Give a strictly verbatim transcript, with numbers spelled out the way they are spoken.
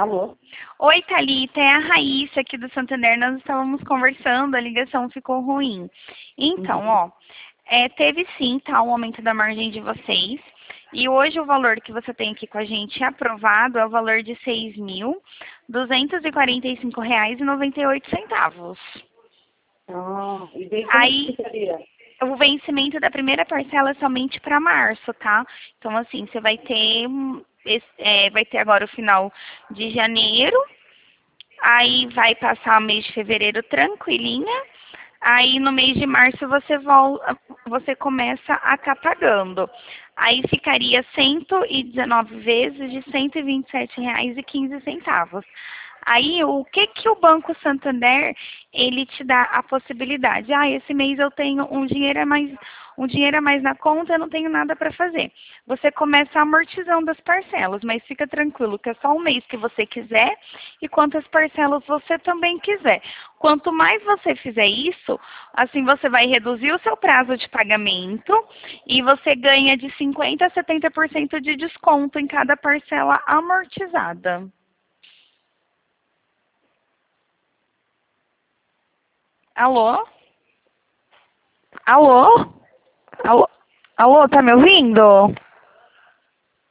Alô? Oi, Thalita, é a Raíssa aqui do Santander. Nós estávamos conversando, a ligação ficou ruim. Então, Uhum. ó, é, teve sim, tá, o aumento da margem de vocês. E hoje o valor que você tem aqui com a gente aprovado é o valor de seis mil duzentos e quarenta e cinco reais e noventa e oito centavos. Ah, e daí como que Aí, ficaria? o vencimento da primeira parcela é somente para março, tá? Então, assim, você vai ter, hum, esse- é, vai ter agora o final de janeiro. Aí vai passar o mês de fevereiro tranquilinha. Aí no mês de março você volta, você começa a estar pagando. Aí ficaria cento e dezenove vezes de cento e vinte e sete reais e quinze centavos. Aí o que que o Banco Santander ele te dá a possibilidade? Ah, esse mês eu tenho um dinheiro a mais, um dinheiro a mais na conta, eu não tenho nada para fazer. Você começa amortizando as parcelas, mas fica tranquilo que é só um mês que você quiser e quantas parcelas você também quiser. Quanto mais você fizer isso, assim você vai reduzir o seu prazo de pagamento e você ganha de cinquenta a setenta por cento de desconto em cada parcela amortizada. Alô? Alô? Alô? Alô, tá me ouvindo?